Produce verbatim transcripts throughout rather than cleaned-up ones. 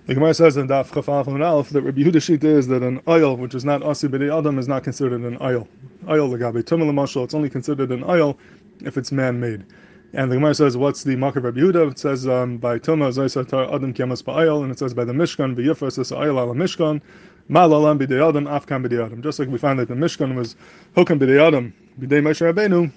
The Gemara says in Daf Chaf Aleph and Aleph that Rabbi Yehuda Shita is that an oil which is not asi b'dei adam is not considered an oil. Oil legabe tumah l'mashal, it's only considered an oil if it's man-made. And the Gemara says, what's the mark of Rabbi Yehuda? It says um, by tumah zaysa tar adam kiamas ba'oil, and it says by the Mishkan v'yifras is oil ala Mishkan ma lalam b'dei adam afkan b'dei adam. Just like we find that the Mishkan was hukam b'dei adam b'dei Moshe Rabbeinu,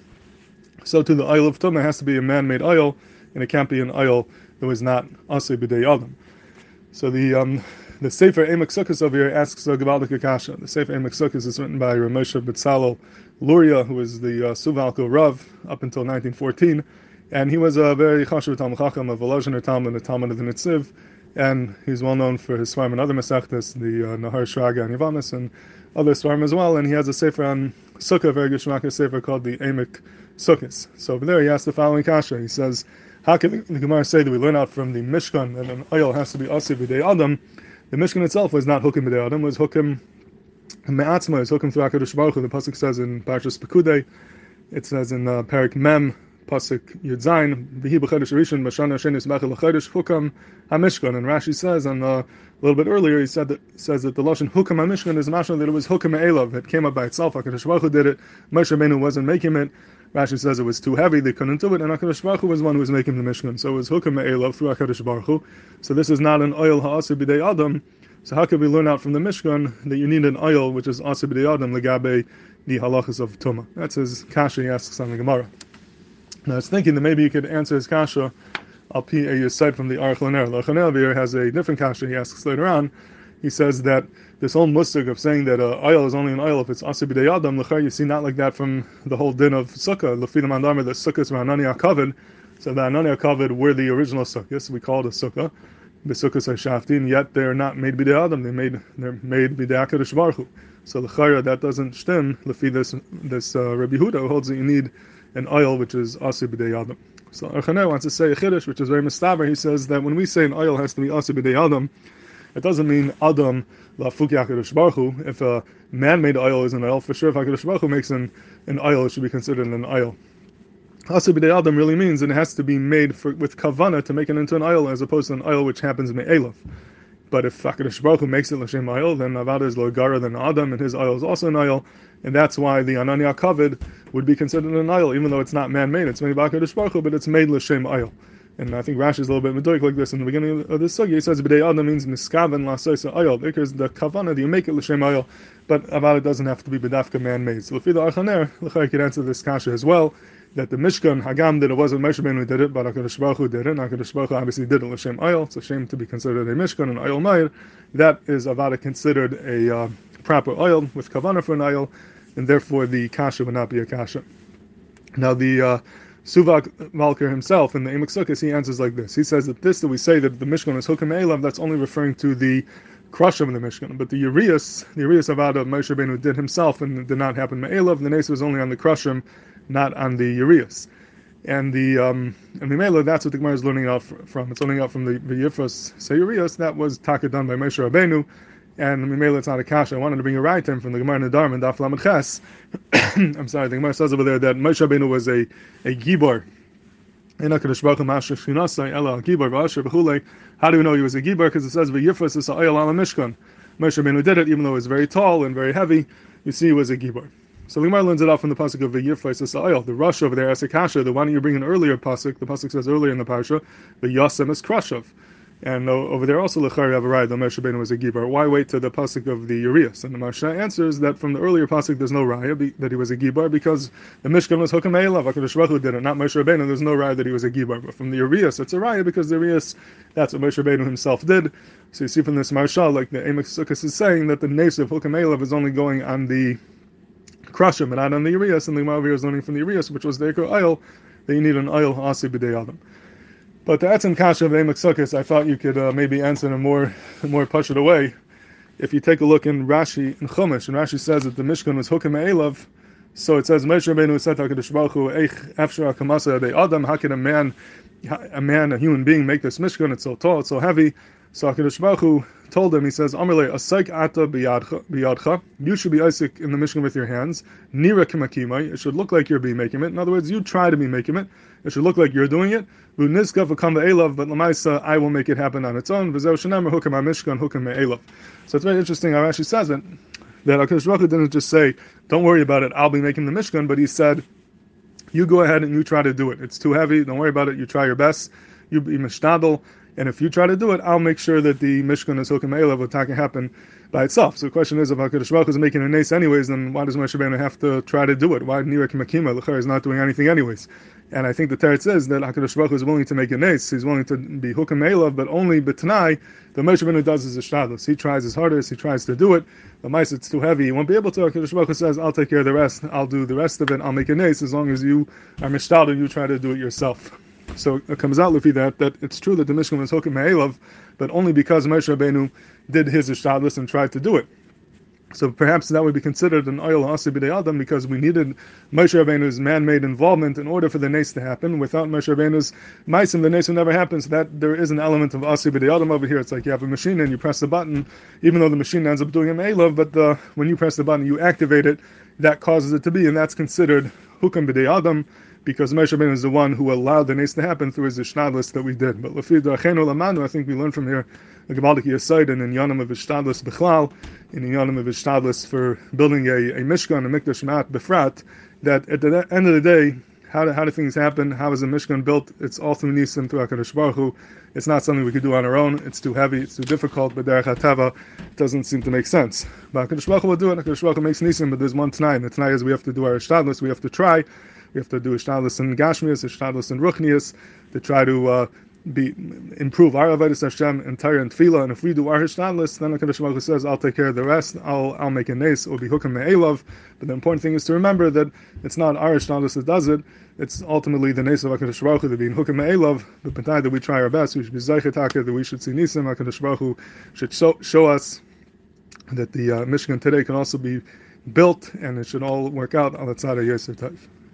so too the oil of tumah has to be a man-made oil, and it can't be an oil that was not asi b'dei adam. So the um, the Sefer Emek Sukkos over here asks a Gevaldik Kasha. The Sefer Emek Sukkos is written by Ramosha Betzalel Luria, who was the uh, Suvalko Rav up until nineteen fourteen, and he was a very chashuv Talmud Chacham, a Volozhiner Talmud, the Talmud of the Nitziv, and he's well known for his Svarim and other Masechtas, the uh, Nahar Shraga and Yavamis, and other Svarim as well. And he has a Sefer on Sukkah, a very good Shemaka Sefer called the Emek Sukkos. So over there he asks the following Kasha. He says, how can the Gemara say that we learn out from the Mishkan that an oil has to be asi b'dei adam? The Mishkan itself was not hukim b'dei adam, was hukim me'atzma, is hukim through HaKadosh Baruch Hu. The pasuk says in Parshas Pekudei, it says in uh, Perik Mem, pasuk Yud Zayin, v'hi b'chodesh rishon b'shana shenis b'echel l'chodesh hukam ha-Mishkan. And Rashi says, and uh, a little bit earlier, he said that says that the lashon hukam ha-Mishkan is mashal that it was hukim me'elav. It came up by itself. HaKadosh Baruch Hu did it. Moshe Rabbeinu wasn't making it. Rashi says it was too heavy, they couldn't do it, and HaKadosh Baruch Hu was one who was making the Mishkan. So it was Hukum Me'elav through HaKadosh Baruch Hu. So this is not an oil ha'asir b'dei adam. So how could we learn out from the Mishkan that you need an oil which is asir b'dei adam legabe the halachas of Tumah? That's his kasha he asks on the Gemara. Now I was thinking that maybe you could answer his kasha al pi a yisayt from the Aruch LaNer. The Aruch LaNer has a different kasha he asks later on. He says that this whole mustig of saying that uh, oil is only an oil if it's asir b'dei adam, l'char you see not like that from the whole din of sukkah. L'fidam andamar, the sukkahs were anani hakavod, so the anani hakavod were the original sukkahs. We call it a sukkah, the sukkahs are shaftin, yet they're not made b'dei adam. They made they're made b'dei HaKadosh Baruch Hu. So l'char that doesn't stem. L'fi this this uh, Rabbi Yehuda who holds that you need an oil which is asir b'dei adam. So Aruch LaNer wants to say a chiddush which is very mistaber. He says that when we say an oil has to be asir b'dei adam, it doesn't mean Adam la'fuki HaKadosh Baruch Hu. If a man-made oil is an oil, for sure if HaKadosh Baruch Hu makes an, an oil, it should be considered an oil. Asir b'dei adam really means that it has to be made for, with kavana to make it into an oil, as opposed to an oil which happens me'elav. But if HaKadosh Baruch Hu makes it l'shem oil, then avada is lo'gara than Adam, and his oil is also an oil, and that's why the Anani HaKavod would be considered an oil, even though it's not man-made. It's made by HaKadosh Baruch Hu, but it's made l'shem oil. And I think Rashi is a little bit medoik like this in the beginning of this sugi. He says b'dei adam means miskaven la'soisa oil, because the kavana that you make it l'shem oil, but about it doesn't have to be b'dafka man-made. So l'fi the Aruch LaNer, l'chai could answer this kasha as well, that the Mishkan Hagam that it wasn't Moshe Rabbeinu who did it, but HaKadosh Baruch Hu did it. And HaKadosh Baruch Hu obviously did it l'shem oil. It's a shame to be considered a Mishkan, an oil meir. That is avada considered a uh, proper oil with kavana for an oil, and therefore the kasha would not be a kasha. Now the uh, Suvak Malker himself in the Emek Sukkos, he answers like this. He says that this that we say that the Mishkan is Hukim Elav, that's only referring to the crushing of the Mishkan. But the Urias, the Urias Avada Moshe Rabbeinu did himself, and it did not happen Me'elav. The Nes was only on the crushing, not on the Urias. And the um, and the Mela, that's what the Gemara is learning out from. It's learning out from the Yifras Sayurias. That was taka done by Moshe Rabbeinu. And Mimela, it's not a kasha. I wanted to bring a right term from the Gemara in the Dharma and Daf Lamed Ches. I'm sorry, the Gemara says over there that Moshe Rabbeinu was a a gibor. How do we know he was a gibor? Because it says v'yifras is ha'oil ala mishkan. Moshe Rabbeinu did it, even though it was very tall and very heavy. You see, he was a gibor. So the Gemara learns it off from the pasuk of v'yifras is ha'oil. The rush over there as a kasha. The why don't you bring an earlier pasuk? The pasuk says earlier in the parsha, v'yasem is krashav. And over there also l'chari have a ride that Moshe Rabbeinu was a gibor. Why wait to the pasuk of the Urias? And the Marsha answers that from the earlier pasuk there's no raya that he was a gibor because the Mishkan was Hukim Elav. HaKadosh Baruch Hu did it, not Moshe Rabbeinu. There's no raya that he was a gibor. But from the Urias it's a raya because the Urias, that's what Moshe Rabbeinu himself did. So you see from this Marsha, like the Emek Sukkos is saying, that the nes of Hukim Elav is only going on the Krashim and not on the Urias. And the Gemara is learning from the Urias, which was the Eker oil, that you need an oil asi b'dei adam. But the Etzem Kasha of the Emek Sukkos, I thought you could uh, maybe answer in a more, more pashut way. If you take a look in Rashi, in Chumash, and Rashi says that the Mishkan was Hukim Elav, so it says, Moshe Rabbeinu said to HaKadosh Baruch Hu, Eich efshar hakamasa yadei adam, how can a man, a man, a human being make this Mishkan? It's so tall, it's so heavy. So HaKadosh Baruch Hu told him, he says, Amarle, Asaik ata biyadcha, you should be Isaac in the Mishkan with your hands. Nira kimakimai, it should look like you're being making it. In other words, you try to be making it. It should look like you're doing it. V'nizka v'kam ve'elav, but l'maisa, I will make it happen on its own. V'zeu shenemer hukam ha'mishkan hukam me'elav. So it's very interesting how Rashi says it, that HaKadosh Baruch Hu didn't just say, don't worry about it, I'll be making the Mishkan, but he said, you go ahead and you try to do it. It's too heavy, don't worry about it, you try your best, you be mishtadel, and if you try to do it, I'll make sure that the Mishkan is Hukim Eilav will can happen by itself. So the question is, if HaKadosh Baruch Hu is making a nace anyways, then why does Moshe Rabbeinu have to try to do it? Why Nira Kimakima, L'char is not doing anything anyways? And I think the teretz is that HaKadosh Baruch Hu is willing to make a nace, he's willing to be Hukim Eilav, but only B'tanai, the Moshe Rabbeinu does his Ishtadlus. He tries his hardest, he tries to do it, the mice it's too heavy, he won't be able to. HaKadosh Baruch Hu says, I'll take care of the rest, I'll do the rest of it, I'll make a nace, as long as you are Mishtadl and you try to do it yourself. So it comes out, Lufi, that that it's true that the Mishkan was Hukim Me'elav, but only because Moshe Rabbeinu did his Ishtadlus and tried to do it. So perhaps that would be considered an Oyel Asi B'dei Adam, because we needed Moshe Rabbeinu's man-made involvement in order for the nace to happen. Without Moshe Rabbeinu's Maisim, the nace would never happen. So that there is an element of Asi B'dei Adam over here. It's like you have a machine and you press the button, even though the machine ends up doing a Me'elav, but the, when you press the button, you activate it, that causes it to be, and that's considered Hukim B'dei Adam, because Moshe Rabbeinu is the one who allowed the nace to happen through his Ishtadlus that we did. But Lefi D'Achenu Lamanu, I think we learn from here the Gebaldik Yesod and in Yonim of Ishtadlus B'chlal, in Yonim of Ishtadlus for building a, a Mishkan, a Mikdash Ma'at Befrat, that at the end of the day, how do, how do things happen? How is a Mishkan built? It's all through Nisim, through HaKadosh Baruch Hu. It's not something we could do on our own. It's too heavy, it's too difficult, but Derech HaTava doesn't seem to make sense. But HaKadosh Baruch Hu will do it. HaKadosh Baruch Hu makes Nisim, but there's one T'nai, and the T'nai is we have to do our Ishtadlus, we have to try. We have to do Ishtadlus in Gashmias, Ishtadlus in Ruchnias, to try to uh, be improve our Avodas Hashem in Torah and Tefillah. And if we do our Ishtadlus, then HaKadosh Baruch Hu says, I'll take care of the rest, I'll I'll make a nace, or be Hukim Me'elav. But the important thing is to remember that it's not our Ishtadlus that does it, it's ultimately the nace of HaKadosh Baruch Hu, that being Hukim Me'elav, but B'tai that we try our best, we should be Zaychet that we should see Nisim, HaKadosh Baruch Hu should show, show us that the uh, Mishkan today can also be built, and it should all work out on the tzad of Yosef Tov.